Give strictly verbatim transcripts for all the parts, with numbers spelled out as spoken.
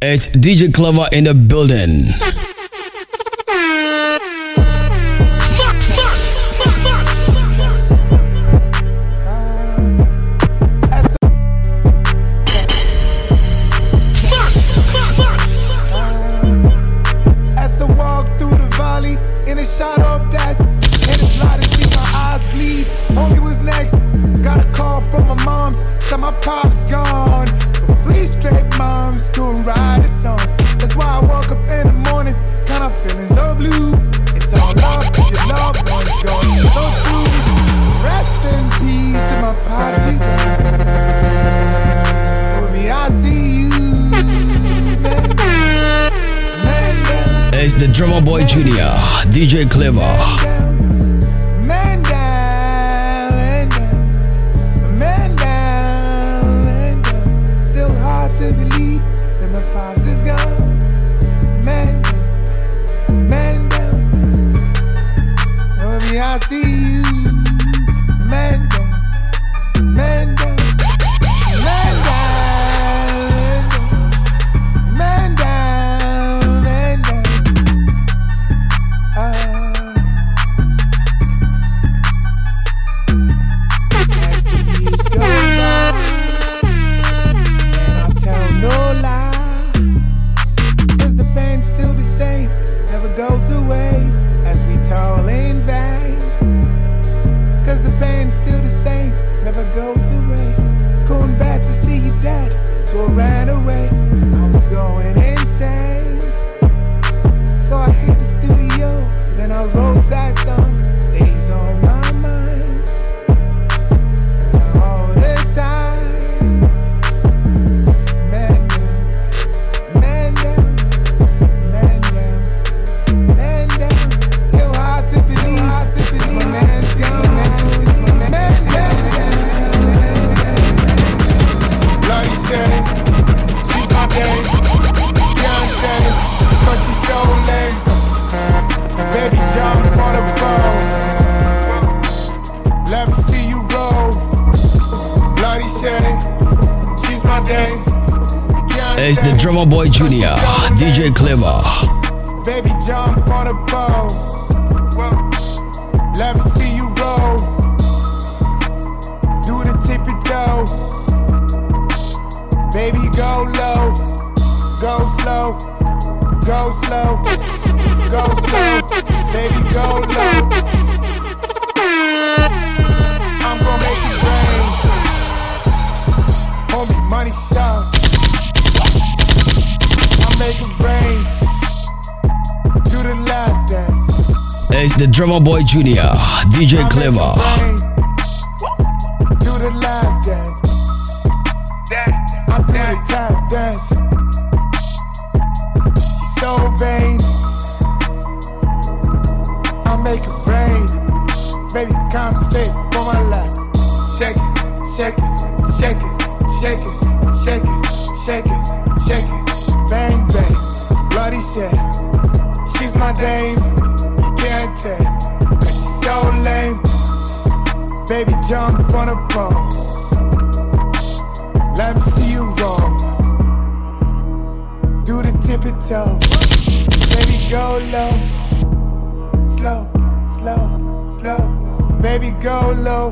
It's D J Clever in the building. As I walk through the valley in a shadow of death, and it's light to see my eyes bleed. Only was next. Got a call from my mom's, said my pop's gone. For three straight months, couldn't write a song. That's why I woke up in the morning, kinda feeling so blue. It's all love, cause your loved one's gone. So true. Rest in peace to my popsy. For me, I see you. Man, man, It's the Drummer Boy Junior, D J Clever. man down, man down, man down, man down. Still hard to believe that my pops is gone. Man down, man down. For me, I see you. Man down, man down, man down, man down, man down. Ah. As the years go by, and I'll tell no lie, 'cause the pain's still the same, never goes away as we toil in vain. 'Cause the pain's still the same, never goes away. Going back to see your dad, so I ran away. I was going insane, so I hit the studio, then I wrote sad songs. Stays on my mind, and all the time. Man down, man down, man down, man down. Still hard to believe, hard to believe. My man's gone, man, man down. Bloody shit, she's my day. Beyonce, but she's so lame. Baby, jump on the boat. Let me see you roll. Bloody shit, she's my day. It's the Drummer Boy Junior, D J Clever. Baby, jump on the boat. Let me see you roll. Do the tippy toe. Baby, go low. Go slow. Go slow. Go slow. Baby, go low. I'm gonna make it rain. Homie, money shot. I'll make it rain. Do the lap dance. It's the Drummer Boy Junior, D J Clever. Do the lap dance. I do the tap dance. She's so vain. I'll make it rain. Baby, compensate for my life. Shake it, shake it, shake it, shake it, shake it, shake it, shake it. Bang, bang, bloody shit. She's my dame. Can't tell, 'cause she's so lame. Baby, jump on a pole. Let me see you roll. Do the tippy toe. Baby, go low. Slow, slow, slow. Baby, go low.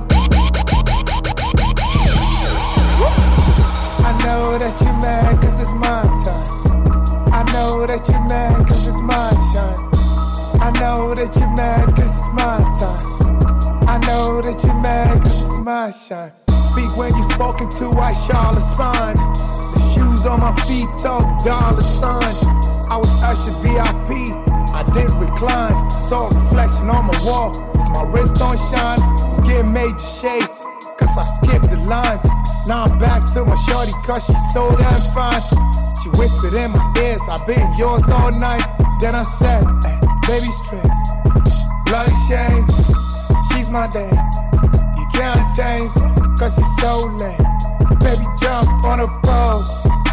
I know that you're mad 'cause it's my time. I know that you're mad 'cause it's my shine. I know that you're mad 'cause it's my time. I know that you're mad 'cause it's my shine. Speak when you spoken to, I shall assign. The shoes on my feet, talk dollar signs. I was ushered V I P, I did recline. Saw a reflection on my wall, is my wrist on shine? Get major shade, 'cause I skipped the lines. Now I'm back to my shorty 'cause she's so damn fine. She whispered in my ears, I've been yours all night. Then I said, hey, baby strips, bloody shame. She's my dame, you can't change, 'cause you're so lame. Baby, jump on a pole.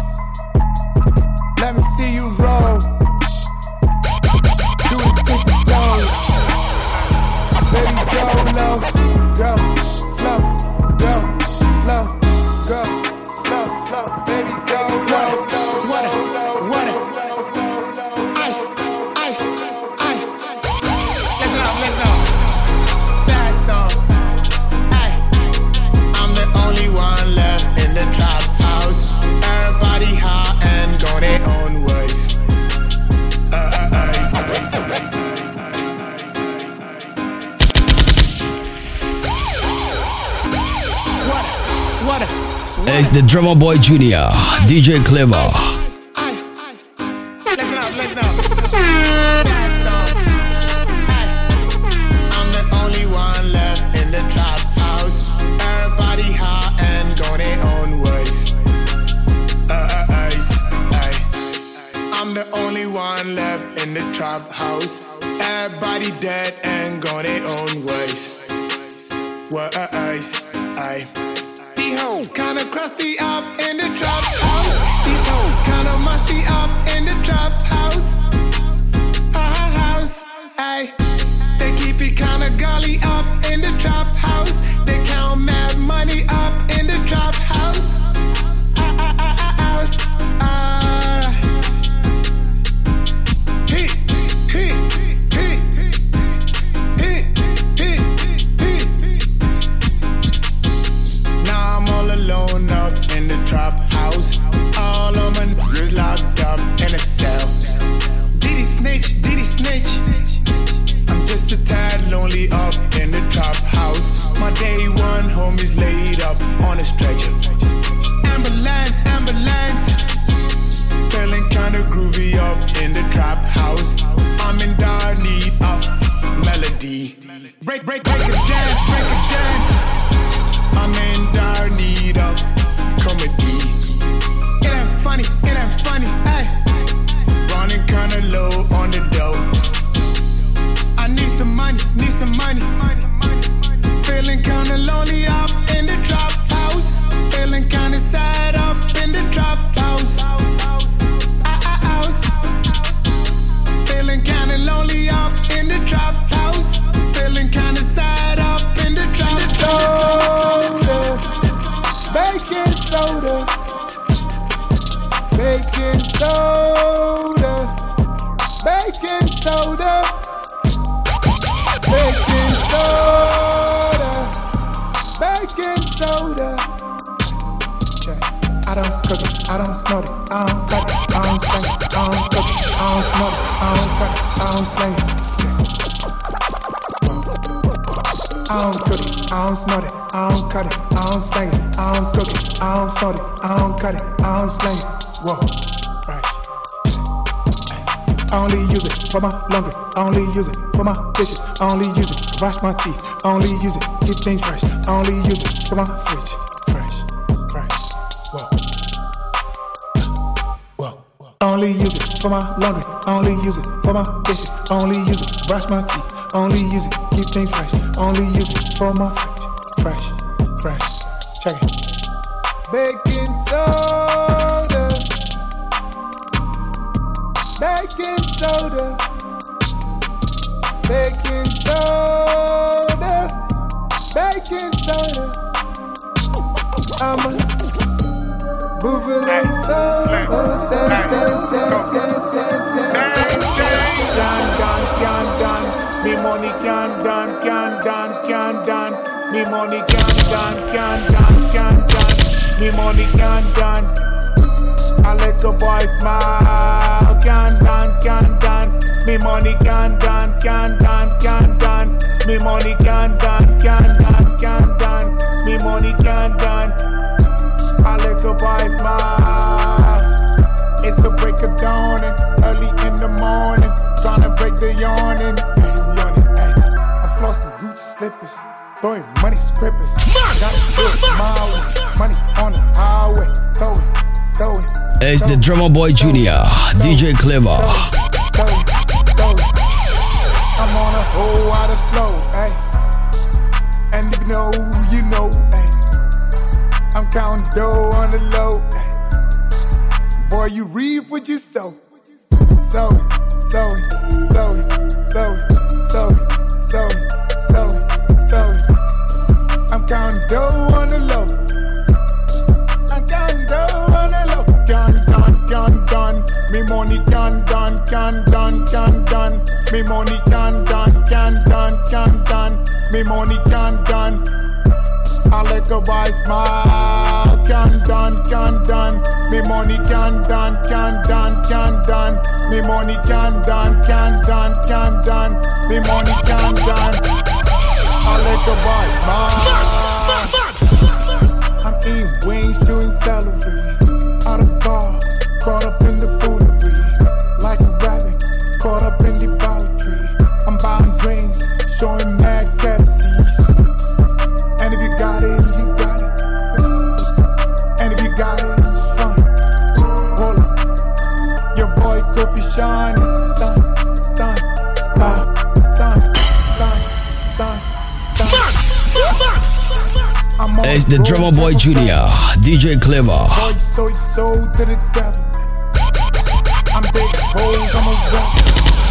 Let me see you roll. Do the tippy toes. Baby, go low, go slow, go slow, go slow, slow. Baby, go low, low, low, low. It's the Drummer Boy Junior, D J Clever. Listen up, listen up. Sad song. I'm the only one left in the trap house. Everybody high and go their own ways. Uh, uh, uh, uh. I'm the only one left in the trap house. Everybody dead and go their own ways. What uh, uh, uh. These hoes kinda crusty up in the trap house. These hoes kinda musty up in the trap house. Ha ha house, ayy. They keep it kinda gully up in the trap house. They count mad money up in the trap house. Ah ah ah ah house, ah. Hit, hit, hit, hit, hit, hit. Now I'm all alone up in the trap house. All of my niggas locked up in a cell. Diddy snitch, diddy snitch. I'm just a tad lonely up in the trap house. My day one homies laid up on a stretcher. Ambulance, ambulance. Feeling kinda groovy up in the trap house. I'm in dire need of melody. Break, break, break a dance, break a dance. I'm in dire need of comedy. It ain't funny, it ain't funny, ay. Running kinda low on the dough. I need some money, need some money. Feeling kinda lonely up in the trap house. Feeling kinda sad up in the trap house. Ah ah house. Feeling kinda lonely up in the trap house. Feeling kinda sad up in the trap house. Baking soda, baking soda, baking soda, baking soda, baking soda. I don't cook it, I don't snort it, I don't cut it, I don't slang it, I don't cook it, I don't snort it, I don't cut it, I don't slang it. I don't cook it, I don't snort it, I don't cut it, I don't slang it, I don't cook it, I don't snort it, I don't cut it, I don't slang it. Whoa, fresh. I only use it for my laundry, I only use it for my dishes, I only use it to wash my teeth, I only use it to keep things fresh, I only use it for my fridge. Fresh, fresh. Whoa, whoa. I only use it for my laundry, I only use it for my dishes, I only use it to brush my teeth, I only use it to keep things fresh, I only use it for my fridge. Fresh, fresh. Check it. Baking soda, baking soda, baking soda, baking soda. I'm a buffalo soda, say, say, say, say, say, say. Can, can, can, can. Me money can, can, can, can, can, can. Me money can, can, can, can, can, can. Me money can, can. I let a boy smile. Can, can, can, can. Me money can, can, can, can, can, can. Me money can, can, can, can, can, can. Me money can, can. I let a boy smile. It's the break of dawn and early in the morning. Tryna break the yawning. Hey, you yawning, hey. I'm flossing Gucci slippers. Throwing money scrippers. Got it good, my way. Money on the highway. Throw it, throw it. It's the Drummer Boy Junior, D J Clever. Throw it, throw it. I'm on a whole lot of flow, ay. And if you know, you know, ay. I'm counting dough on the low, ay. Boy, you reap what you sow. Sow it, sow it, sow it, sow it, sow it, sow it, sow it. I'm counting dough on the low. I'm counting dough on the low. Can, can, can, can. Me money can, can, can, can, can, can. Me money can, can, can, can, can, can. Me money can, can. I let a boy smile. Can, can, can, can. Me money can, can, can, can, can, can. Me money can, can, can, can, can, can. Me money can, can. I let your boy smile. I'm eating wings, chewing celery. Out of bar, caught up in the foolery. Like a rabbit, caught up in debauchery. I'm buying drinks, showing mad courtesies. And if you got it, you got it. And if you got it, it's fun. Roll up. Your boy Kofi shining. Stun, stun, stun, stun, stun, stun, stun. It's the Drummer Boy Junior, D J Clever. Boy, so you sold to the devil. I'm big hoes, I'm a rapper.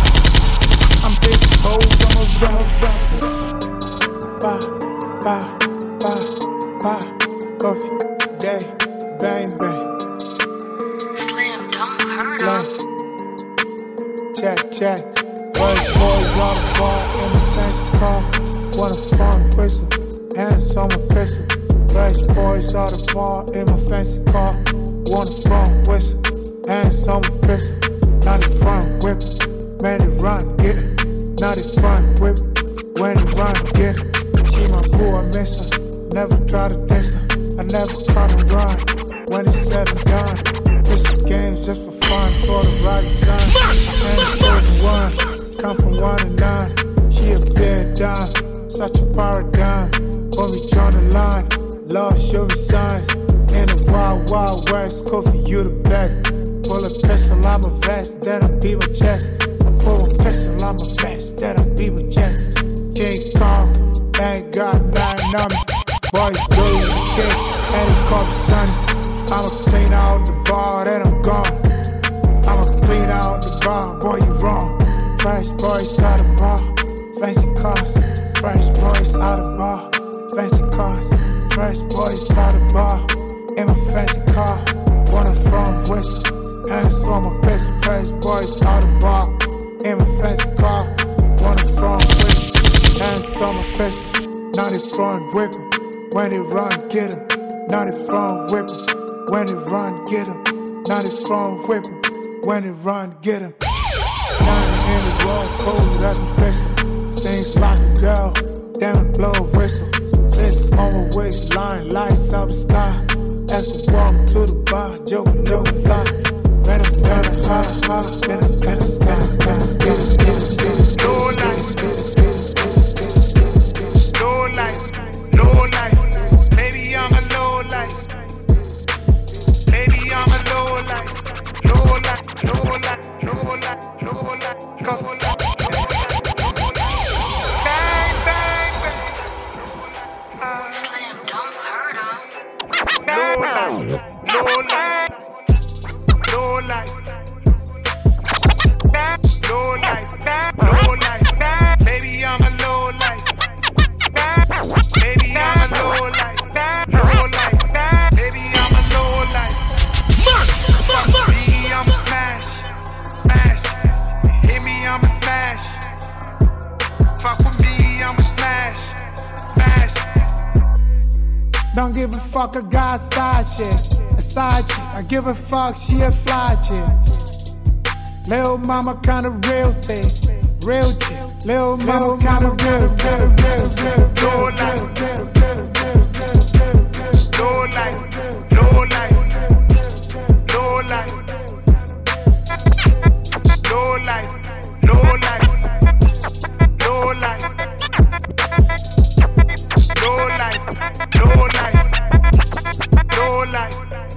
I'm big hoes, I'm a rapper. Bye, bye, bye, bye. Coffee, day, bang, bang. Slim, don't hurt him. Check, check. First boys on the ball in the fancy car. Wanna farm whistle, hands on my pistol. Fresh boys on the ball in my fancy car. Wanna farm whistle, hands on my pistol. Now they front whip, man they run, get it. Now they front whip, when they run, get it. She my boo, I miss her. Never try to diss her. I never caught her run. When it's said and done, this is games just for fun. For the rising sun, and it's first one. Come from one to nine. She a bad dime, such a paradigm. For me drawn the line, Lord show me signs. In the wild, wild west, Kofi, you the best. Pull a pistol on my vest, then I beat my chest. I pull a pistol on my vest, then I beat my chest. King Kong, ain't got nine on me. Boys do you kick, and he call me sonny. I'ma clean out the bar, then I'm gone. I'ma clean out the bar, boy you wrong. Fresh boys out the bar, fancy cars. Fresh boys out the bar, fancy cars. Fresh boys out the bar, in my fancy car. Wanna from whistle, hands on my pistol. Fresh boys out the bar, in my fancy car. Wanna from whistle, hands on my pistol. Now they front whippin', when they run, get 'em. Now they front whippin', when they run, get 'em. Now they front whippin', when they run, get 'em. Now the end is raw, cold, that's a pistol. Sings like a girl, damn it, blow a whistle. Sits on my waistline, lights up the sky. As we walk to the bar, joke, joke, fly. When I'm down a high, high, then I'm in the sky, sky, sky, sky, sky. Low life, low life, low life. Baby, I'm a low life. Baby, I'm a low life, low life, low life, low life, low life, low life. Slim, don't hurt him. Low life, low life, low life, low life, low life. Baby, I'm a low life. Baby, I'm a low life, low life. Baby, I'm a low life. Fuck me, I'm a smash, smash. Hit me, I'm a smash. Fuck with me, I'm a smash, smash. Don't give a fuck, a guy side chick, a side chick. I give a fuck, she a fly chick. Lil' mama kinda real thing, real chick. Lil' mama kinda real, real, real, real, Low life, low life, low life, low life, low life, low life, low life, low life, low life, low life,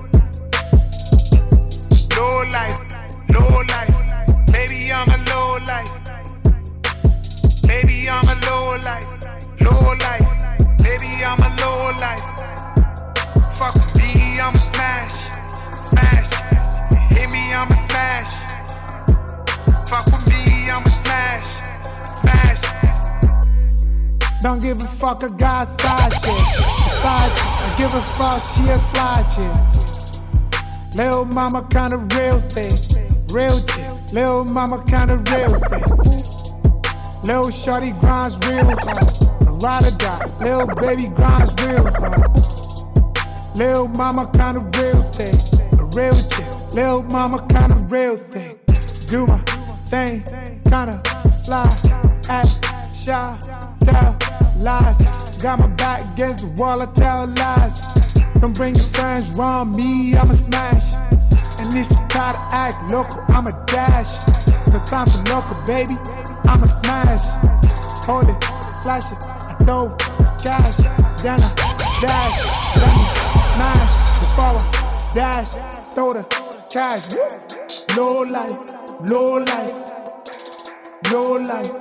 low life, low life. Baby, I'm a low life. Baby, I'm a low life, low life. Baby, I'm a low life. Fuck with me, I'm a smash, smash. Hit me, I'm a smash. Fuck with me, I'm a smash, smash. Don't give a fuck, a guy side chick, a side chick. I give a fuck, she a fly chick. Lil' mama kinda real thing, real chick. Lil' mama kinda real thing. Lil' shorty grinds real hard, a ride or die. Lil' baby grinds real hard. Lil' mama kinda real thing, a real chick. Lil' mama kinda real thing. Do my thing, kinda fly, act shy, tell lies. Got my back against the wall, I tell lies. Don't bring your friends around me, I'ma smash. And if you try to act local, I'ma dash. No time for local, baby, I'ma smash. Hold it, flash it, I throw cash. Then I dash, let me smash. Before I dash, throw the cash. Low life, low life, low life,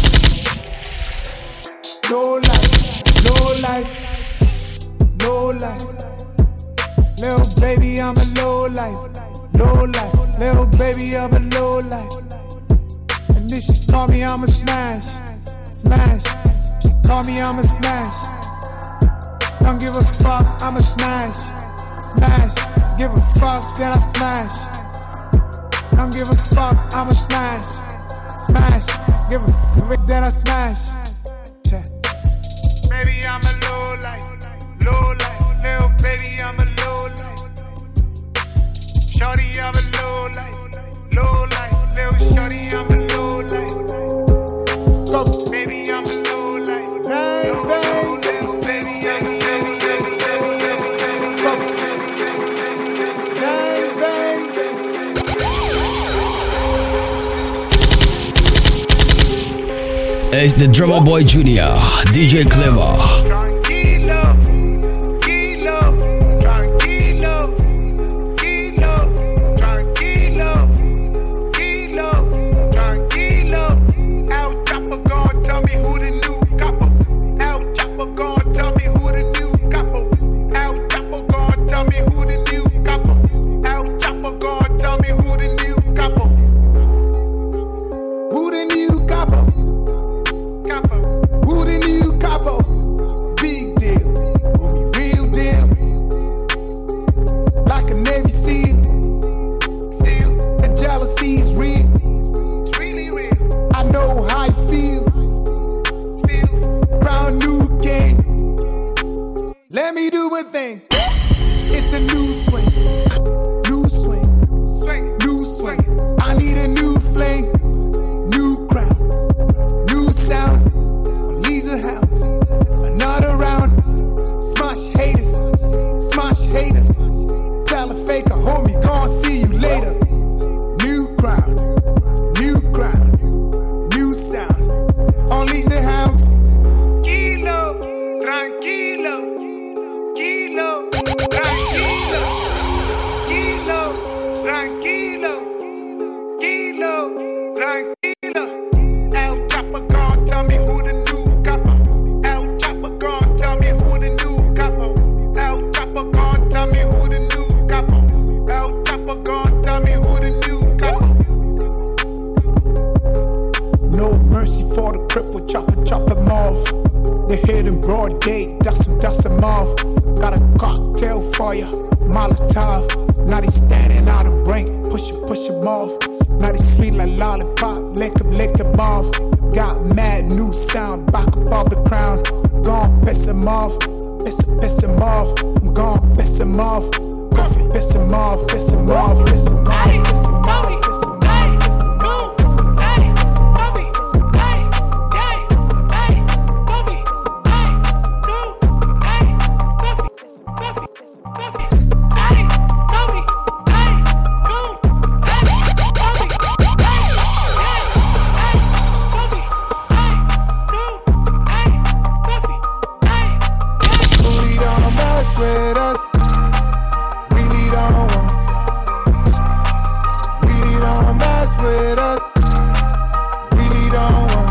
low life, low life, low life. Little baby, I'm a low life, low life. Little baby, I'm a low life. And if she call me, I'm a smash, smash. She call me, I'm a smash. Don't give a fuck, I'm a smash, smash. Give a fuck, then I smash. Don't give a fuck, I'm a smash, smash. Give a fuck, then I smash. Baby, I'm a low life, low life. Little baby, I'm a low life. Shorty, I'm a low life, low life. Little shorty, I'm a low life. Go. Baby, I'm a low life, Bang, low bang. life. Little baby, I'm a low life. Bang, bang. It's the Drummer Boy Junior, D J Clever. Tranquilo, kilo, tranquilo, kilo, tranquilo, kilo, tranquilo. El Chapo gon' tell me who the new capo. El Chapo gon' tell me who the new capo. El Chapo gon' tell me who the new capo. El Chapo gon' tell me who the new capo. Who the new capo? Capo. Who the new capo? Big deal, who me real deal. Like a Navy SEAL, Feel, the jealousy's real. it's really real. I know how I feel. Feels, Brand new game. Let me do one thing. It's a new swing, new swing, swing, new swing. I need a new flame, new crowd, new sound. Leisure hounds, another round. Smash haters, smash haters. Tell a faker, homie, gon' see you later. New crowd, new crowd, new sound. On leisure hounds. kilo, tranquilo, kilo, tranquilo, kilo, tranquilo, kilo, tranquilo. El Chapo gon' tell me who the new capo. El Chapo gon' tell me who the new capo. El Chapo gon' tell me who the new capo. El Chapo gon' tell me who the new capo. No mercy for the cripple, chop it, chop him off. They hit in broad day, dust him, dust him off. Got a cocktail for ya, Molotov. Now they standing out of rank, push him, push him off. Now they sweet like lollipop, lick him, lick him off. Got mad new sound, back above the crown. Gon' piss him off, piss him, piss him off. I'm gon' piss him off, piss him off, piss him off, piss him off, piss him off. Booty don't mess with us. Really don't want. Really don't mess with us. Really don't want.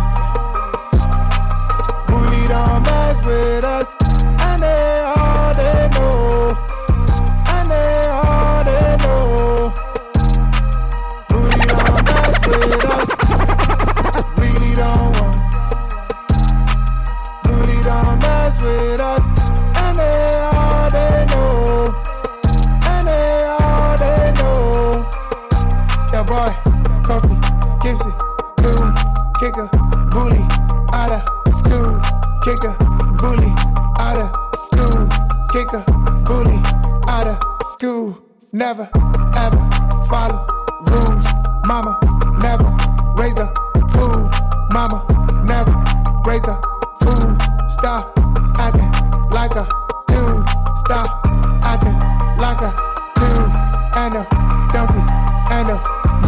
Booty don't mess with us. And they all they know. And they all they know. Booty don't mess with us. Really don't want. Booty don't mess with us. And they all they know. And they all they know. Yeah, boy, Coffee, Gipsy, Boom, Kicker, Bully, out of school. Kicker, Bully, out of school. Kicker, Bully, out of school. Never, ever follow rules. Mama, never raised a fool. Mama, never raised a fool. Stop acting like a dude. Stop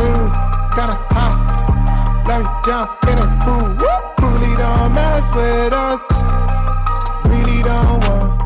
through. Kinda hot, let me jump in a pool. Really don't mess with us. Really don't want.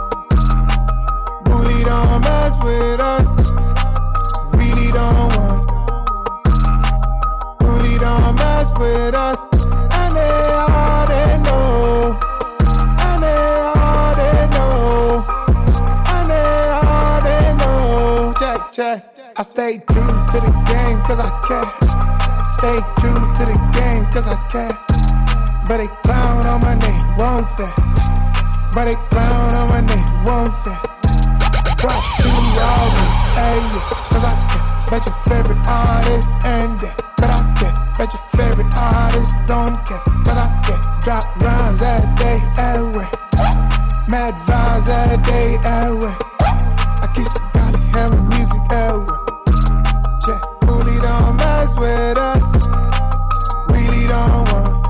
Really don't mess with us. Really don't want. Really don't mess with us. And they all they know. And they all they know. And they all they know. Check, check. I stay true to the game cause I care. Stay true to the game cause I care. But they clown on my name, won't fit. But they clown on my name, won't fit. Drop two y'all, hey, cause I care. Bet your favorite artist ain't there. But I care. Bet your favorite artist don't care. But I care. Drop rhymes every day, everywhere. Mad vibes every day, everywhere. I keep some golly hearing music everywhere. Check, really don't mess with us. Really don't want.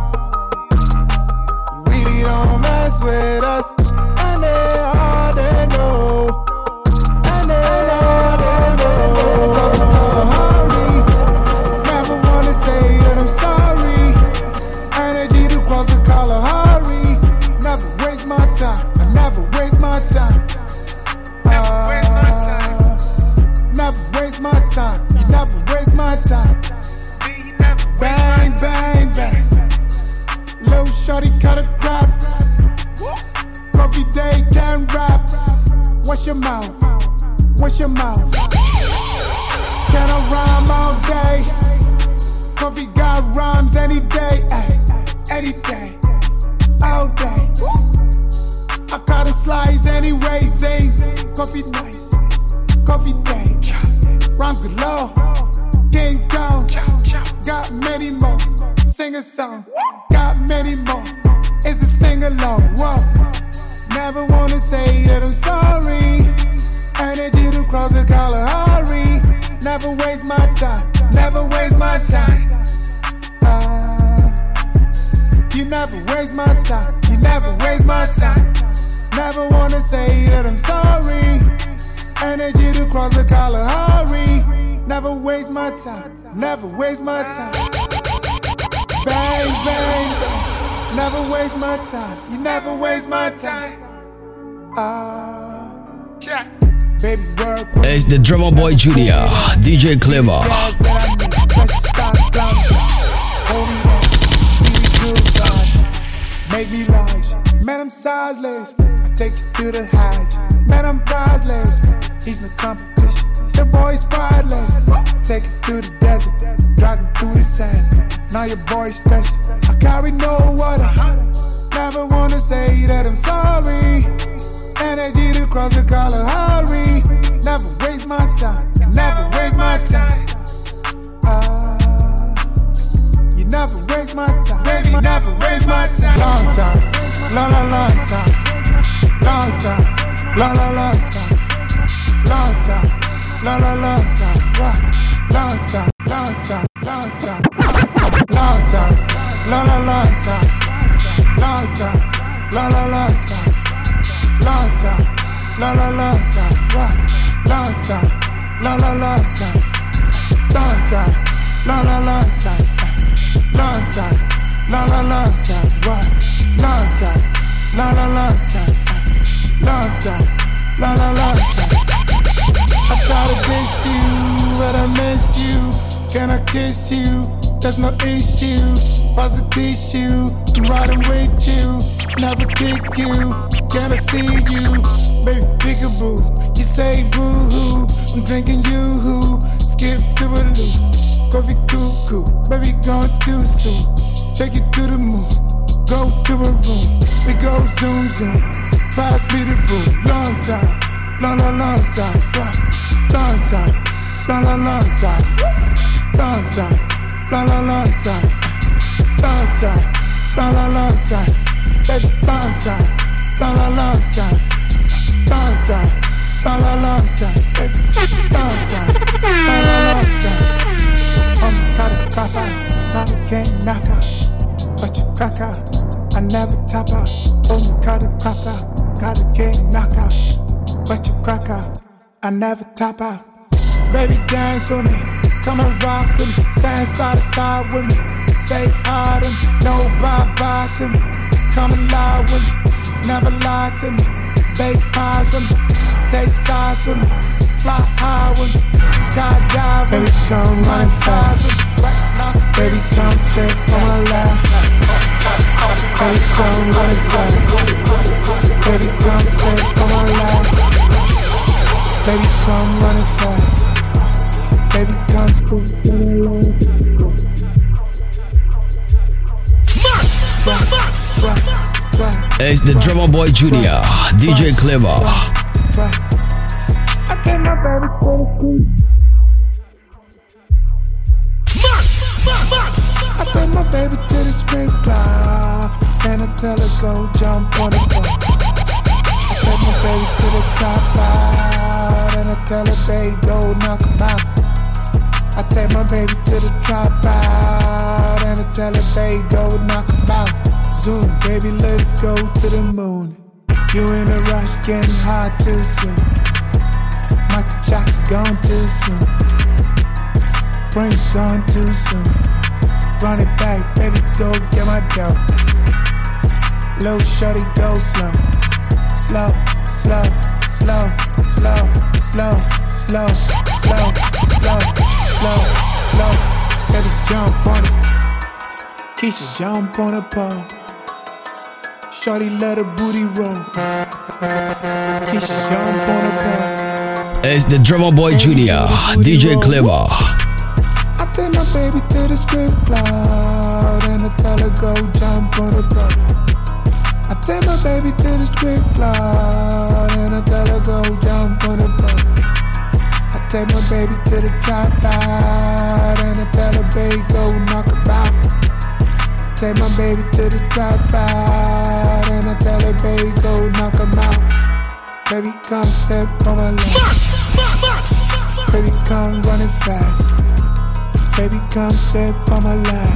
Really don't mess with us. And they all they know. And they all they know. Cause I'm gonna hurry. Never wanna say that I'm sorry. Energy to cross the Kalahari. Never waste my time. I never waste my time. Never waste my time. Never waste my time. You never waste my time. You never waste Bang, my time. bang, bang. Lil' shorty cut a crap. Coffee day can't rap. What's your mouth? What's your mouth? Can I rhyme all day? Coffee got rhymes any day, ay, any day, all day. I got a slice anyway, zing. Coffee nice, coffee day. Rhymes galore, King Kong. Got many more, sing a song. Got many more, it's a sing along. Whoa, never wanna say that I'm sorry. Energy to cross the Kalahari. Never waste my time, never waste my time. Uh, you never waste my time, you never waste my time. Never wanna say that I'm sorry. Energy to cross the Kalahari. Never waste my time, never waste my time. Bang, bang, bang. Never waste my time, you never waste my time. Ah, Check. baby work. It's the Drummer Boy Junior, D J Clever. Make me large, man, I'm sizeless. I take you to the Hajj, man, I'm priceless. He's no competition, the boy's prideless. Take it to the desert, driving through the sand. Now your boy's special, I carry no water. Never wanna say that I'm sorry. Energy to cross the Kalahari. Never waste my time, never waste my time. Ah, you never waste my time, baby, never waste my time. Long time, long, long, long time. Long time, long, long, long time. Long time, long, long, long time. Long time, long time, long time. Long time, long, long, long time. Long time, long, long, long time. Long time, long, long, long time. Long time, long, long, long time. Long time, long, long, long time. Long time, long, long, long time. Long time, long, long, long time. Long time, long, long, long time. I try to miss you, but I miss you. Can I kiss you? There's no issue. Pass the tissue. I'm riding with you. Never kick you. Can I see you? Baby, peekaboo. You say boo-hoo. I'm drinking yoo-hoo. Skip to a loop. Coffee cuckoo. Baby, gone too soon. Take you to the moon. Go to a room. We go zoom zoom. Pass me the boom. Long time. Long, long, long time. Long time. Long, long, long time. Long time. Long, long, long time. Long time. Long, long, long time. Baby, long time. Long, long, long time. Long time. Long, long, long time. Baby, long time. Long, long, long time. I'm kind of crack out. I can't knock out. But you crack out. I never top out. Oh, you gotta crack out. Gotta can't knock out. But you crack out. I never top out. Baby, dance on me. come and rock with me, stand side to side with me. Say hi to me, no bye-bye to me. Come and lie with me, never lie to me. Bake pies with me, take sides with me. Fly high with me, skydive with me. Baby, come run fast with me. Baby, come sit on my lap. Baby, come run fast. Baby, come sit on my lap. Baby, come running fast. Baby, come sit on my lap. It's the Drummer Boy Junior, D J Clever. I take my baby to the street. I take my baby to the strip club, and I tell her go jump on the car. I take my baby to the top out, and I tell her baby go knock 'em out. I take my baby to the drop out, and I tell her baby go knock 'em out. Zoom, baby, let's go to the moon. You in a rush, getting hot too soon. Michael Jackson gone too soon. Brain's gone too soon. Run it back, baby, go get my dough. Little shorty, go slow. Slow, slow, slow, slow, slow, slow, slow, slow, slow, slow. Baby, jump on it. Keisha, jump on the pole. Shorty, let her booty roll. Keisha, jump on the pole. It's the Drummer Boy Junior, D J Clever. I take my baby to the strip club, and I tell her go jump on the boat. I take my baby to the strip club, and I tell her go jump on the boat. I take my baby to the drop out, and I tell her baby go knock about. Take my baby to the drop out, and I tell her baby go knock 'em out. Baby come step on my lap. Baby come running fast. Baby, come sit on my lap.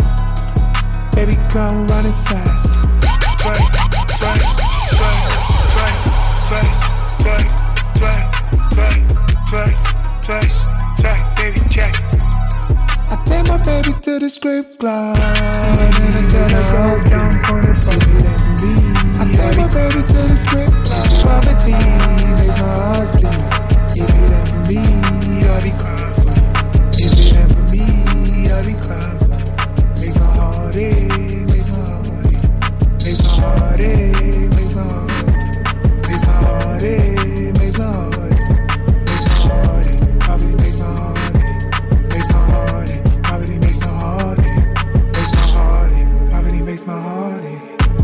Baby, come running fast. Twerk, twerk, twerk, twerk, twerk, twerk, twerk, twerk, twerk, twerk, twerk, baby, check. I take my baby to the strip club, and I tell her go down on the boat. I take my baby to the strip club. Poverty makes my heart bleed. If it ain't for me, I'll be crying for you. If it ain't for me, I'll be crying for you. Make my heart ache, make my heart ache, make my heart ache, make my heart ache, make my heart ache, make my heart ache, make my heart ache, poverty make my heart ache, make my heart ache, poverty make my heart ache, make my heart ache, poverty makes my heart ache.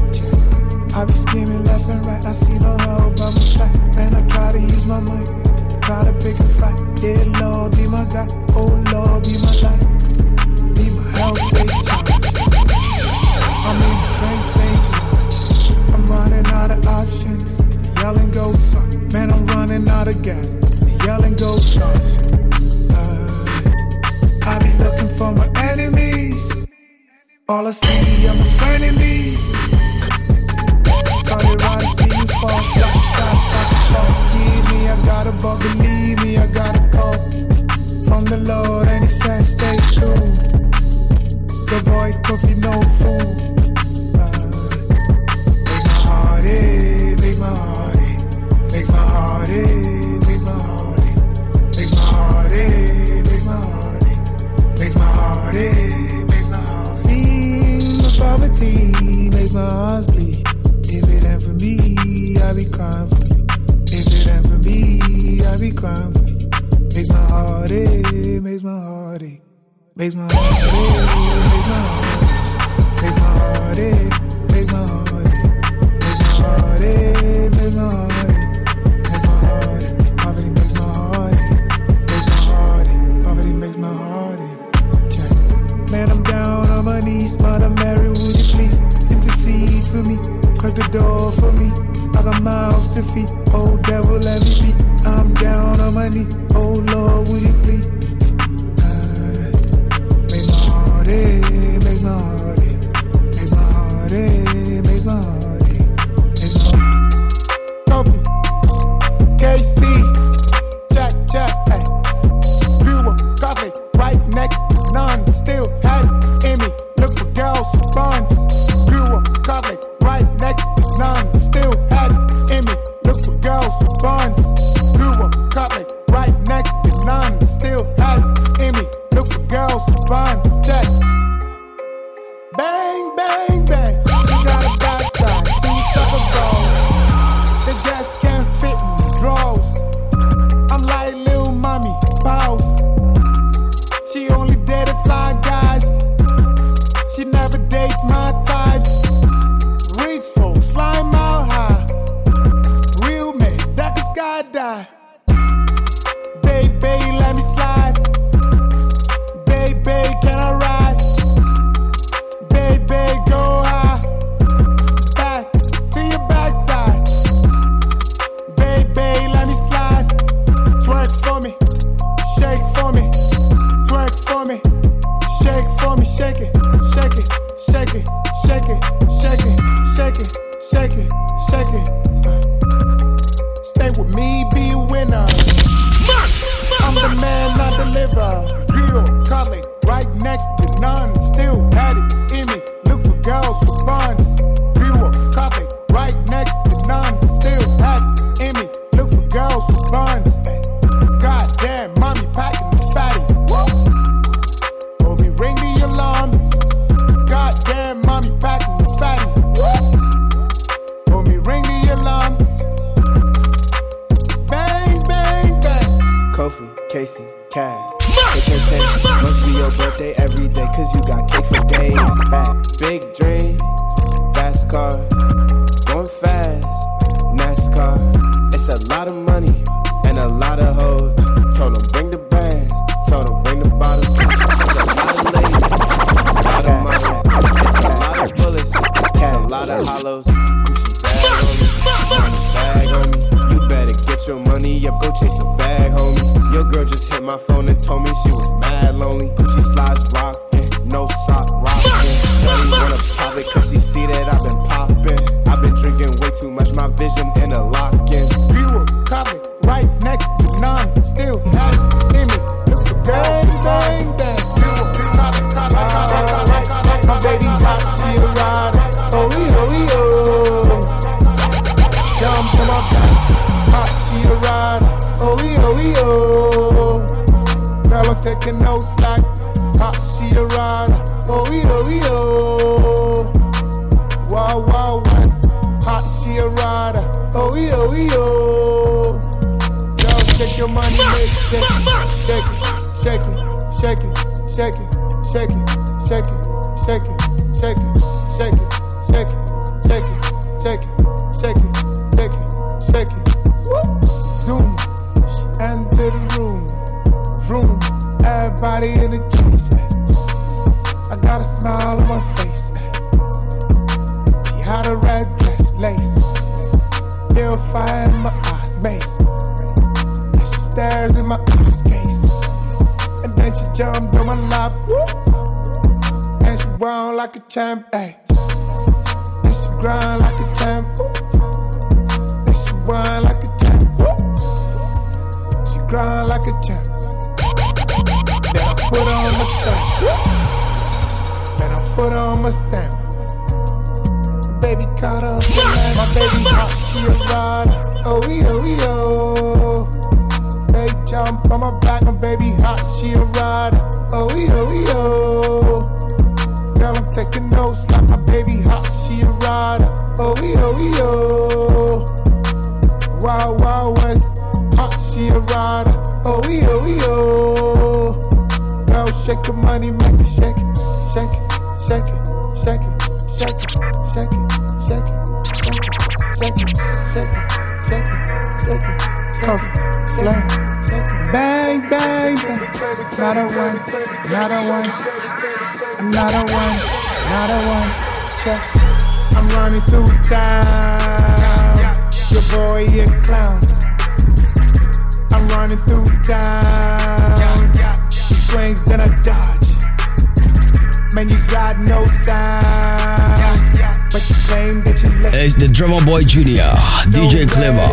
I be scheming left and right, I see no help by my side, and I try to use my mind. Try to pick a fight, yeah, Lord, be my guy, oh Lord, be my life, be my help, take charge. I'm in the drink, thing, I'm running out of options, yelling go suck, man, I'm running out of gas, yelling go suck. Uh, I be looking for my enemies, all I see are my frenemies. Call it right, see you fall, stop, stop, stop, stop. Give me, I got a bug, believe me, I got a call from the Lord, and he said stay cool. The boy coffee, no fool. Uh, make my heart ache, make my heart ache, make my heart ache, make my heart ache, make my heart ache, make my heart ache, make my heart ache, make my heart. See my poverty, make my heart bleed. If it ain't for me, I be crying for you. If it ain't for me, I be crying for you. Makes my heart ache, makes my heart ache, makes my heart ache, makes my heart ache, makes my heart ache, makes my heart ache, makes my heart ache, makes my heart ache, makes my heart ache. Poverty makes my heart ache, makes my heart ache, poverty makes my heart ache. Check. Man, I'm down on my knees, Mother Mary, would you please intercede for me? Crack the door for me. I got mouths to feed. Oh devil, let me be. I'm down on my knee. Oh Lord, will you please? Uh, make my heart ache, make my heart ache, make my heart ache, make my heart ache, make my heart ache. Coffee, K C, Jack, Jack, hey. Pure coffee, birthday. Must be your birthday every day, cause you got cake for days. Back. Big dream, fast car, going fast, NASCAR. It's a lot of money and a lot of hoes. Told them bring the bands, told them bring the bottles. It's a lot of ladies, a lot of money. It's a lot of bullets, it's a lot of hollows. Gucci bag on me, bag on me. You better get your money up, go chase a bag, homie. Your girl just hit my phone and told me she was mad lonely. Gucci slides rockin', no sock rockin'. Shawty wanna pop it cause she see that I've been poppin'. I've been drinking way too much, my vision in a lock-in. Buell, Comet, right next to none. Still had in me. Looks so bang, bang, bang. Buell, Comet, Comet, Comet, Comet, Comet. My baby hot, she a rider. Oh, ee, oh, ee, oh. Jump on my back. Hot, she a rider. Oh, ee, oh, ee, oh. Girl, I'm taking no slack. Hot, she a rider. Oh, ee, oh, ee, oh. Wow, wow, west. Hot, she a rider. Oh, ee, oh, ee, oh. Girl, shake your money, make shake it. Shake it, shake it, shake it, shake it, shake it, shake it, shake it, shake it, shake it, shake it, shake it, shake it, shake it, shake it, shake it. Zoom, enter the room. Vroom, everybody in the G's. I got a smile on my face. She had a red dress, lace. Feel fire in my eyes, mace. And she stares in my eyes, case. And then she jumped on my lap. And she wound like a champ, ayy. And she grind like a champ. And she whine like a champ. She grind like a champ. Then I put on my stamp. Then I put on my stamp. Baby caught up in that. My baby hot, she a rider. Oh, ee, oh, ee, oh. They jump on my back. My baby hot, she a rider. Oh, ee, oh, ee, oh. Girl, I'm taking no slack. My baby hot, she a rider. Oh, ee, oh, ee, oh. Wild, wild west. Hot, she a rider. Oh, ee, oh, ee, oh. Girl, shake your money, make it shake it, shake it, shake it, shake it, shake it, shake it, shake it, shake it, shake it, shake it, shake it, shake it, cover, slam, bang, bang, bang. Not a one, not a one, not a one, not a one. Check. I'm running through town. Your boy here clown. I'm running through town. He swings, then I dodge. Man, you got no sound, but you claim that you left. It's the Drummer Boy Junior, D J Clever.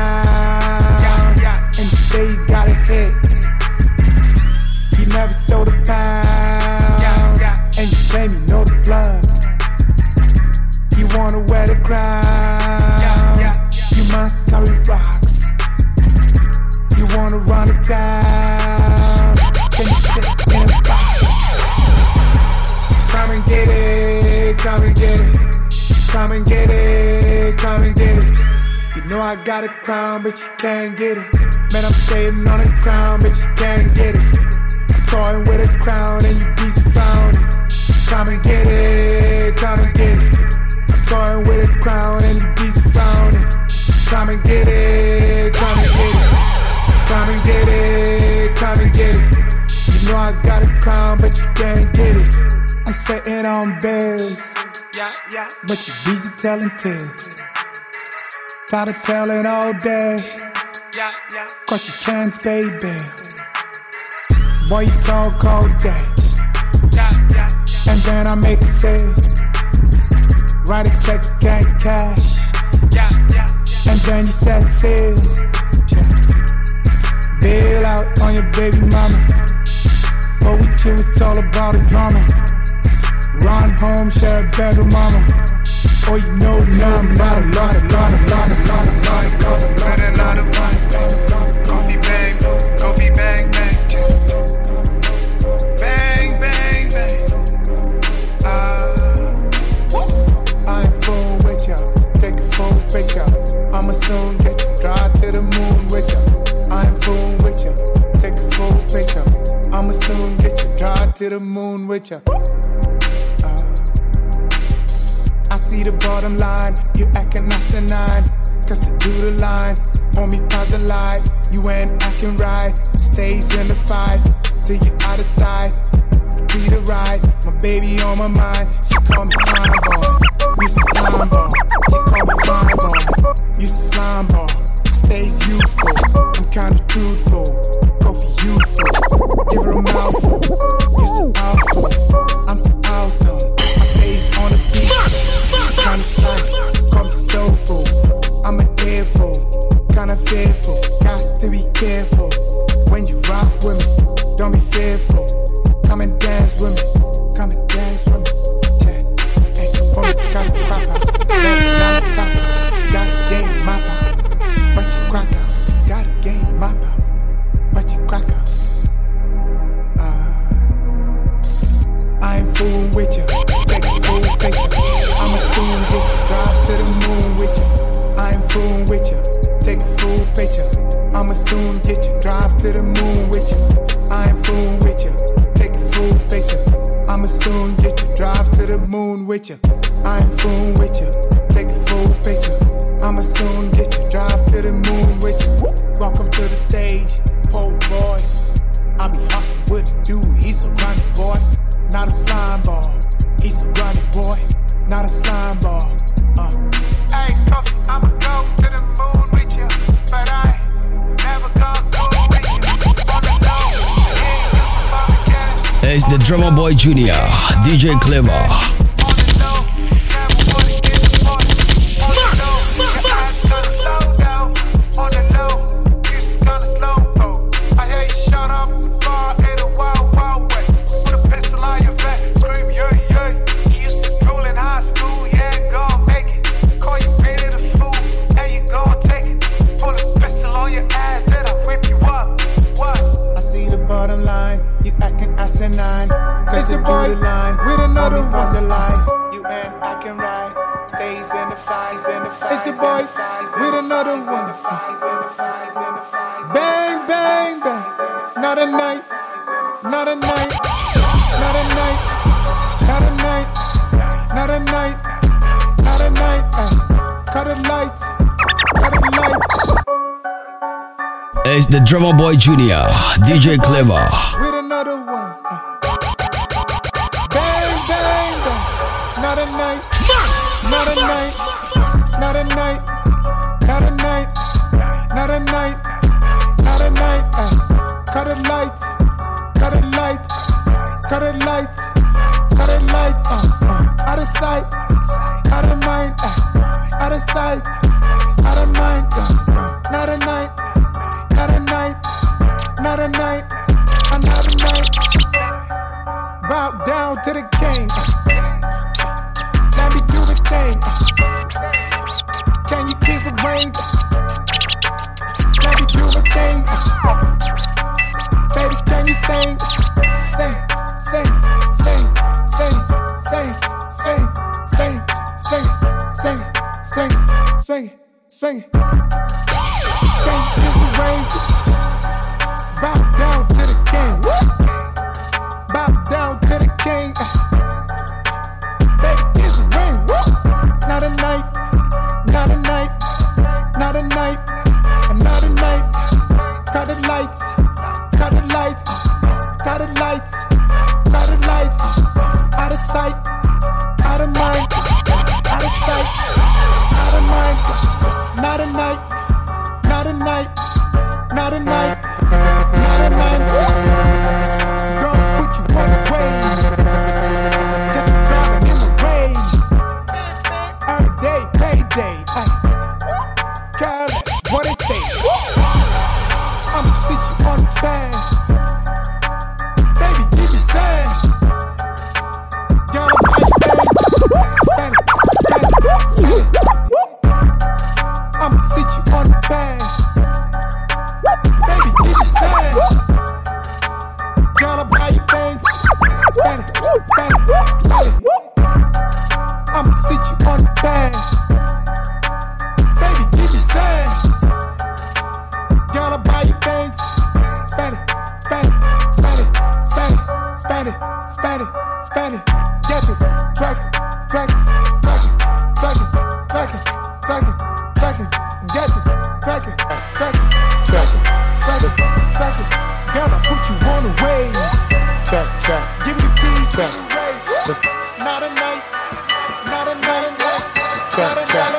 And you say you got a hit. You never sold a pound, and you claim you know the plug. You wanna wear the crown. You must carry rocks. You wanna run the town. Can you sit in a box? Come and get it, come and get it. Come and get it, come and get it. You know I got a crown, but you can't get it. Man, I'm sitting on a crown, but you can't get it. I'm toying with a crown and you busy frowning. Come and get it, come and get it. I'm toying with a crown and you busy frowning. Come and get it, come and get it. Come and get it, come and get it. You know I got a crown, but you can't get it. I'm sitting on bills, yeah, yeah. But you busy telling tales. Tired of telling all day, yeah, yeah. Cause you can't pay bail. Boy, you talk all day, yeah, yeah. And then I make a sale. Write a check, you can't cash, yeah, yeah. And then you set sail, yeah. Bail out on your baby mama. But with you, it's all about the drama. Run home, share a bed with mama. Oh, you know now I'm not a lot, a lot, a lot, a lot, a lot, a lot, a lot of fun. Coffee bang, coffee bang, bang. Bang, bang, bang. Uh, I ain't fooling with ya. Take a full picture. I'ma soon get you. Drive to the moon with ya. I ain't fooling with ya. Take a full picture. I'ma soon soon get you, drive to the moon with ya. Uh, I see the bottom line, you acting asinine. Cause I do the line, homie pause a lie. You ain't acting right, stays in the fight till you out of sight. Be the ride, my baby on my mind. She call me slime ball, used to slime ball. She call me slime ball, used to slime ball. Stays useful, I'm kinda truthful. Go for youthful, give her a mouthful. You're so awful, I'm so awesome. I stays on the beat, kinda tight, call me soulful. I'm an earful, kinda fearful. Got to be careful when you rock with me. Don't be fearful. Come and dance with me. Come and dance with me. Yeah. Hey, oh, gotta crack out. Gotta top out. Gotta game my power. But you crack out. Gotta game my power. But you crack out. Uh, I ain't fooling with you. Take a full picture. I'ma soon get you. Drive to the moon with you. I ain't fooling with you. Take a full picture. I'ma soon get you. Drive to the moon with you. I ain't fooling with you. Take a full picture. I'ma soon get you. Drive to the moon with you. I ain't fooling with you. Take a full picture. I'ma soon get you. Drive to the moon with you. Welcome to the stage, po boy. I be hustling with the dude. He's a grimy boy, not a slime ball. He's a grimy boy, not a slime ball. Uh. Hey, Coffee, I'ma go to the moon with you, but I ain't never gonna go with you. On the low, yeah, you can get it. It's the Drummer Boy Junior, D J Clever. On the low, never wanna get the party. On the low, your eyes kinda slow down. On the low, you just kinda slow mo. I hear you shut up the bar in the wild, wild west. With a pistol on your back, scream yeah, yeah. You used to school in high school, yeah, go make it. Call you Benny the fool, and you go and take it. Pull a pistol on your ass, then I whip you up. What? I see the bottom line, you acting asinine. Cause It's you your do boy the line, with another homie pause one. a lie. You ain't acting right, stays in the fight, in the fight. It's your boy with another one. Bang, bang, bang. Not a night, not a night, not a night, not a night, not a night, not a night. Uh, cut the lights, cut the lights. It's the Drummer Boy Junior, D J Clever. With another one. Uh, bang, bang, bang. Not a night, not a night, not a night, not a night, not a night, not a night. Uh, cut the lights, cut the lights, cut the lights, cut the lights. Uh, uh, out of sight, out of mind, uh, out of sight, out of mind. Uh, not a night, not a night, not a night, another night. Bow down to the king. Let me do the thing. Can you kiss the rain? Let me do the thing. Baby, can you sing? Sing, sing, sing, sing, sing, sing, sing, sing, sing, sing, sing, sing. Can you kiss the rain? Bow down to the king. Bow down to the king. Baby, kiss the rain. Not a night, not a night, not a night, another night. Cut the lights, cut the lights, cut the lights, cut the lights. Out of sight, out of mind, out of sight, out of mind. Not a night, not a night, not a night, not a night. Gonna put you on the waves. Get you driving in the rain. Every day, payday. Ay. Careless, what they say. I'ma sit you on the bed. Baby, keep it sad. Girl, I'm high Spend it, spend it, spend it. I'ma sit you on the bed. Baby, keep it sad. spend it, spend it, get it, twerk it, twerk it, twerk it, twerk it, twerk it, twerk it, twerk it, get it, twerk it, twerk it, twerk it, twerk it, twerk it. Girl, I put you on the way. Twerk, twerk, give me the keys, twerk. Listen, not a night, not a night, twerk, twerk,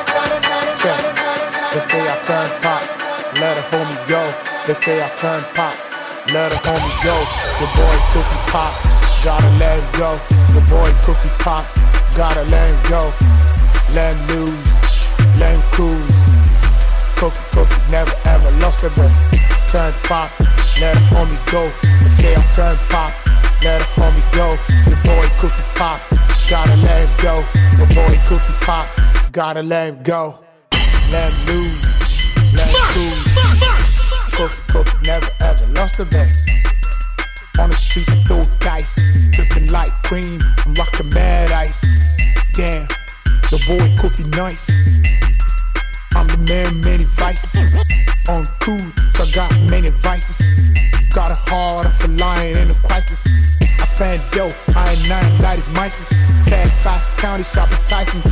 twerk. They say I turn pop, let a homie go. They say I turn pop, let a homie go. The boy Koofy Pop, gotta let him go. The boy Koofy Pop, gotta let him go. Let him lose, let him cruise. Koofy, Koofy never ever lost a breath. Turn pop, let a homie go. They say I turn pop, let a homie go. The boy Koofy Pop, gotta let him go. The boy Koofy Pop, gotta let him go. Let him lose, let him cruise. Koofy, Koofy never ever lost a bet. On the streets I throw dice, dripping like cream, I'm rockin' mad ice. Damn, the boy Koofy nice. I'm the man with many vices. On cruise, so I got many vices. Got a heart of a lion in a crisis. I spend dough, I ain't nine like his mices. Fat, fast county shopping Tyson's.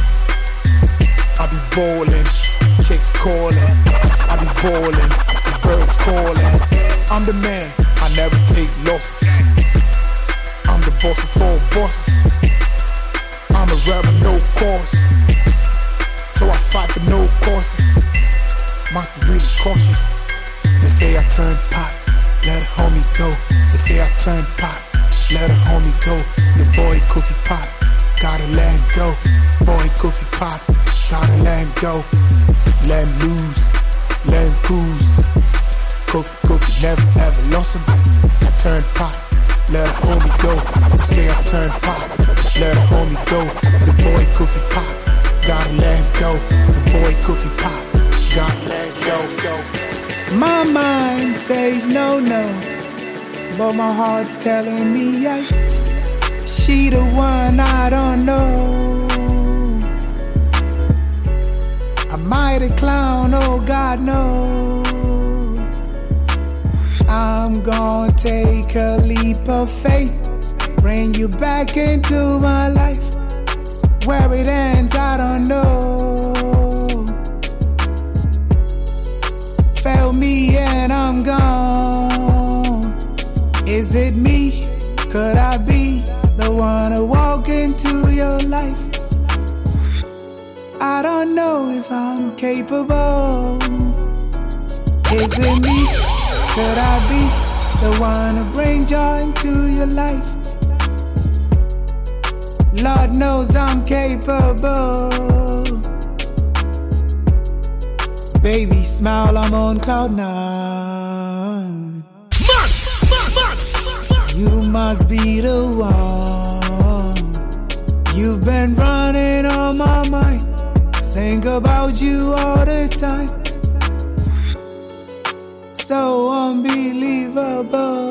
I be ballin', chicks callin'. I be ballin', the birds callin'. I'm the man, I never take losses. I'm the boss of four bosses. I'm a rebel, no cause. So I fight for no causes. Must be really cautious. They say I turn pop, let a homie go. They say I turn pop, let a homie go. The boy Koofy Pop, gotta let him go. Boy Koofy Pop, gotta let him go. Let him lose, let him cruise. Koofy, Koofy never ever lost a bet. I turn pop, let a homie go. They say I turn pop, let a homie go. The boy Koofy Pop, gotta let him go. The boy Koofy Pop, gotta let him go, go. My mind says no, no, but my heart's telling me yes. She the one I don't know. I might a clown, oh God knows. I'm gonna take a leap of faith, bring you back into my life. Where it ends, I don't know. Fail me and I'm gone. Is it me? Could I be the one to walk into your life? I don't know if I'm capable. Is it me? Could I be the one to bring joy into your life? Lord knows I'm capable. Baby, smile, I'm on cloud nine. You must be the one. You've been running on my mind. Think about you all the time. So unbelievable,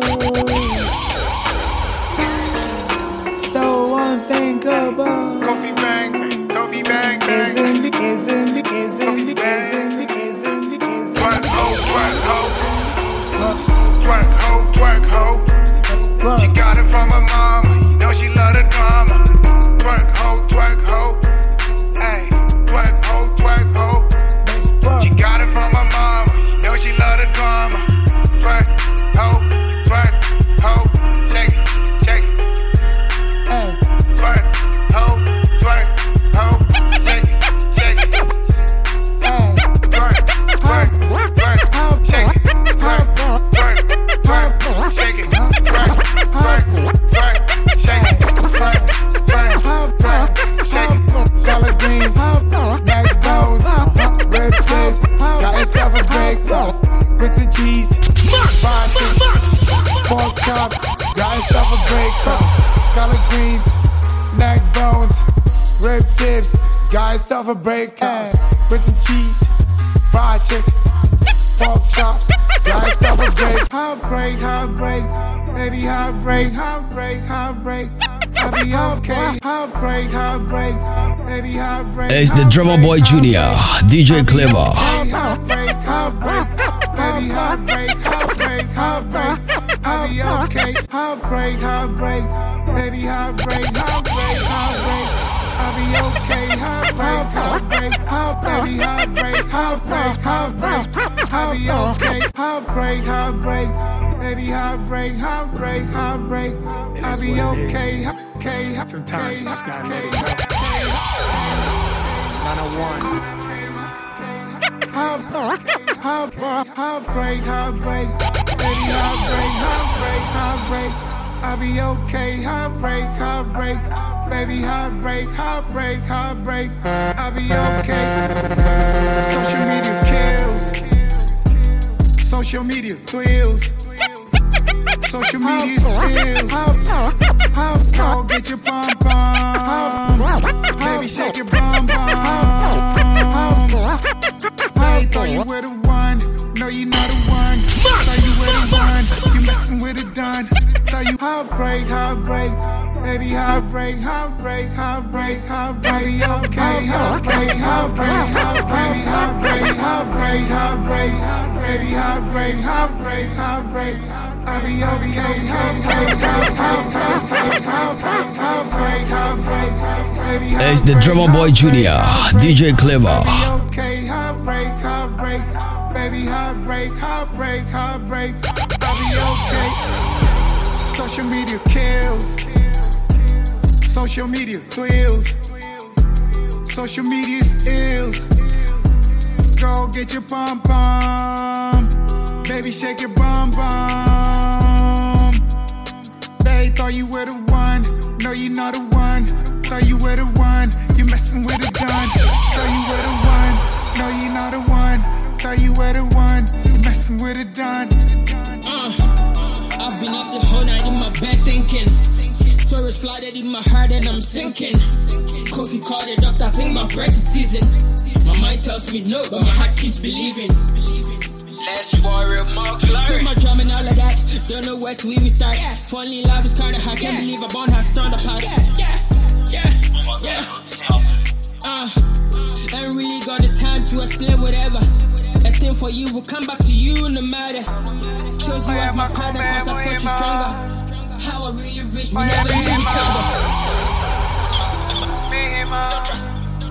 so unthinkable. Koofy bang, Koofy bang, bang. Isn't me, isn't me, isn't me, isn't me, isn't me, isn't me. Twerk ho, twerk ho, twerk ho, twerk ho. She got it from her mama, you know she love the drama. Twerk ho, twerk ho, hey, twerk ho, twerk ho. She got it from her mama, you know she love the drama. Twerk ho, twerk ho, check it, check it. Hey. Twerk ho, twerk ho, check it, check it. Hey. Twerk, twerk, twerk, shake it. Twerk, twerk, twerk, shake it. Twerk, twerk, twerk, shake it. Twerk, twerk, twerk, shake it. Collard greens, nice bones, red tips, got yourself a break, grits and cheese, fried chicken, pork chops, got yourself a break, collard greens, neck bones, rib tips, got yourself a break, grits and cheese, fried chicken, pork chops, got yourself a break. Heartbreak, heartbreak, baby heartbreak, heartbreak, heartbreak. I'll be okay. Heartbreak, heartbreak, baby heartbreak. It's the Drummer Boy Junior, D J Clever. Heartbreak, heartbreak, baby heartbreak, heartbreak, heartbreak. I'll be okay. Heartbreak, heartbreak, Baby, heartbreak, heartbreak, heartbreak. I'll be okay, heartbreak, heartbreak, heartbreak, baby, heartbreak, heartbreak, heartbreak. I'll be okay, heartbreak, heartbreak, baby, heartbreak, heartbreak, heartbreak. I'll be okay, okay. Sometimes you just gotta let it go. nine oh one. Heartbreak, heartbreak, heartbreak, baby, heartbreak, heartbreak, heartbreak. I'll be okay, heartbreak, heartbreak, baby, heartbreak, heartbreak, heartbreak. I'll be okay. Social media kills, social media thrills, social media skills. Go get your bum bum, baby, shake your bum bum. They thought you were the one, no, you not the one. Thought you were the one, you messing with it done. Thought you heartbreak, heartbreak, baby, heartbreak, heartbreak, heartbreak, heartbreak. I'll be okay, heartbreak, heartbreak, baby, heartbreak, heartbreak, heartbreak, baby, heartbreak, heartbreak, heartbreak. I'll be okay, heartbreak, heartbreak, heartbreak, heartbreak, baby. It's the Drummer Boy Junior, D J Clever. Okay, heartbreak, heartbreak, baby, heartbreak, heartbreak, heartbreak. I'll be okay. Social media kills, social media thrills, social media's ills. Go get your bum bum, baby, shake your bum bum. They thought you were the one, no, you not the one. Thought you were the one, you messing with it done. Thought you were the one, no, you not the one. Thought you were the one, you messing with it done. Uh, I've been up the whole night in my bed thinking. Stories flooded in my heart and I'm sinking. Coffee called the doctor, I think my breath is season. My mind tells me no, but my heart keeps believing. Less boy, real more clear. Put my drum and all of that, don't know where to even start. Yeah. Falling in love is kinda hard, can't believe a bond has turned apart. Yeah, yeah, yeah, yeah. Uh, I ain't really got the time to explain whatever. A thing for you will come back to you no matter. Shows you as my partner cause I thought you stronger. How I really wish we never knew each other. Don't trust.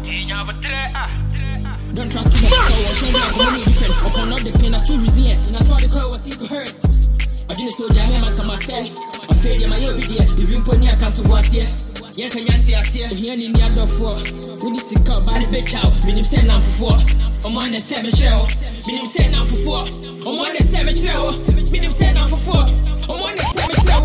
Don't trust too much, so I'll change my money different. Upon all the pain, I still resilient. And I thought the call was incoherent. I didn't slow down, man, come and say. I'm afraid you're my own video. If you put me, I come to once here. Yeah, can you see us here? Here in the other four. We need to call by the bitch out. Meaning send now for four. I'm on the seven show. Meaning send now for four. I'm on the seven show. Meaning send now for four. I'm on the seven show.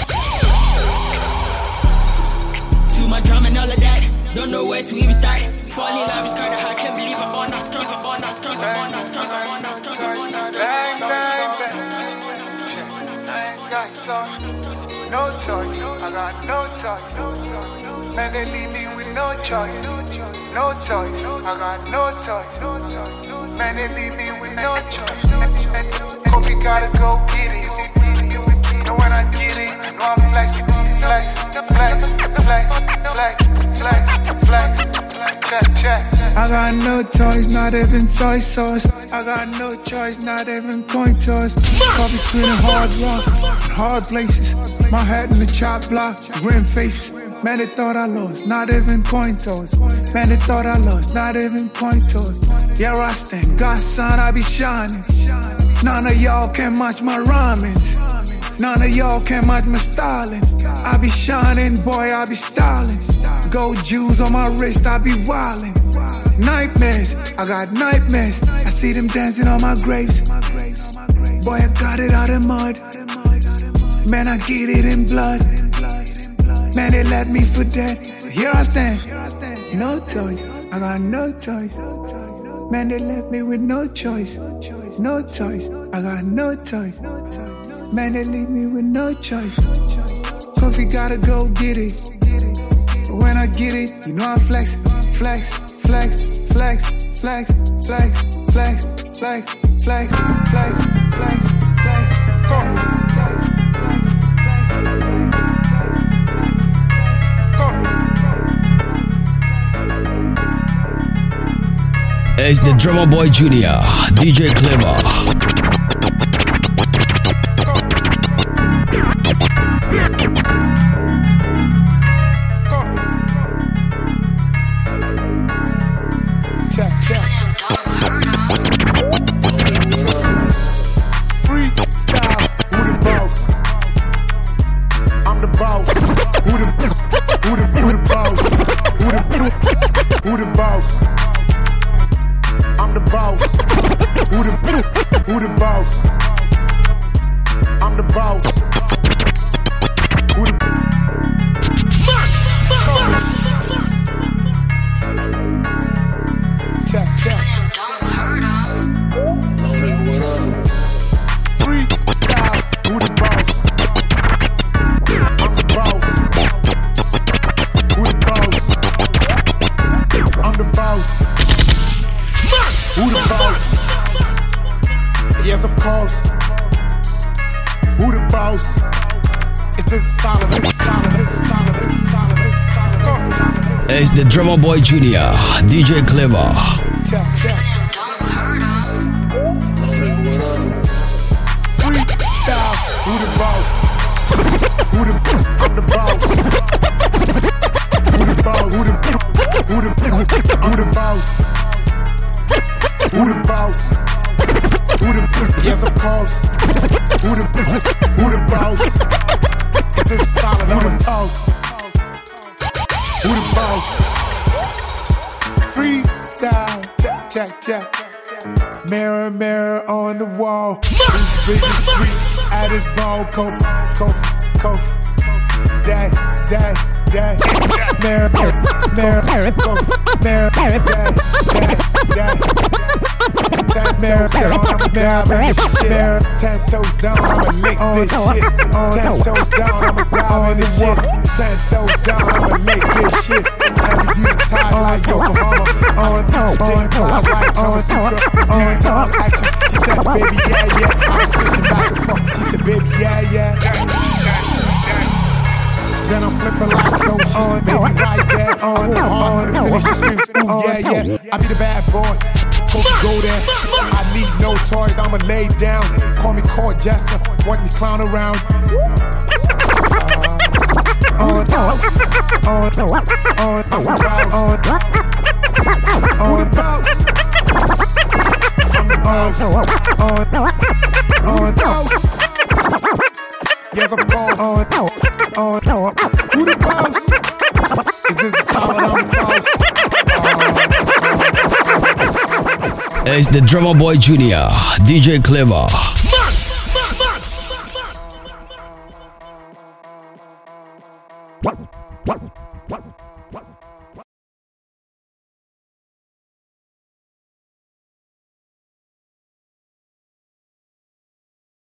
Do my drum and all of that. Don't know where to even start. Falling in love is kinda hard. Can't believe I'm on that strong, I'm on that strong, I'm on that strong, I'm on that strong, I'm on that Bang, bang, bang. I ain't got some, no choice. I got no choice. Man, they leave me with no choice. No choice. I got no choice. Man, they leave me with no choice. Coffee gotta go get it. And when I get it, you know I'm flexing, flex, flex, flex, flex, flex, flex. Check, check. I got no choice, not even soy sauce. I got no choice, not even coin toss. Caught between a hard rock and hard places. My head in the chop block, grim faces. Man, they thought I lost, not even coin toss. Man, they thought I lost, not even coin toss. Yeah, I stand, God, son, I be shining. None of y'all can match my rhymings. None of y'all can match my styling. I be shining, boy, I be styling. Gold jewels on my wrist, I be wildin'. Nightmares, I got nightmares. I see them dancing on my graves. Boy, I got it out of mud. Man, I get it in blood. Man, they left me for dead. Here I stand, no choice. I got no choice. Man, they left me with no choice. No choice, I got no choice. Man, they leave me with no choice. Coffee gotta go get it. But when I get it, you know I flex, flex, flex, flex, flex, flex, flex, flex, flex, flex, flex, flex. Coffee. It's the Drummer Boy Junior, D J Clever. Who the, who the, who the boss? Who the, who the boss? I'm the boss. Who the, who the boss? I'm the boss. Who the check, check. Slim, don't hurt 'em. Loaded, what up? Freestyle, who the boss? I'm the boss. Who the boss? I'm the boss. Who the boss? Yes, of course. Who the boss? Is this solid? Is this solid? Is this solid? Is this solid? Is this solid? It's the Drummer Boy Junior, D J Clever. Check, check. Slim, don't hurt 'em. Loaded, what up? Freestyle, who the boss? Who the, I'm the boss. Who the boss? Who the, who the, I'm the boss. Who the boss? Who the, yes, of course. Who the, who the boss? Is this solid? Who the boss? Who the boss? Freestyle, check, check, check. Mirror, mirror on the wall. Who's biggest freak at his ball? Kofi, Kofi, Kofi. Day, day, day. Mirror, mirror, mirror, Kofi. Mirror, day, day, day. Ten mirror, down, I'ma dive in this shit. Mirror, ten toes down, I'ma lick this shit. Ten toes down, I'ma dive in this shit. Ten toes down, I'ma lick this shit. Heavy duty ties like Yokohama. On top, on top, like Kama Sutra. On top, action. She said, baby, yeah, yeah. I'm switching back and forth. She said, baby, yeah, yeah. Then I'm flipping like toes. She said, baby, right there. On, on, to finish the streets. Ooh, yeah, yeah. I be the bad boy. Coach go there. I need no toys, I'ma lay down. Call me Court Jester, watch me clown around. Uh, on the house, on the house, on the house, on the house. I'm the boss, on the house. Yes, of course, on the who the boss? Is this a solid? I'm the boss. It's the Drummer Boy Junior, D J Clever. What?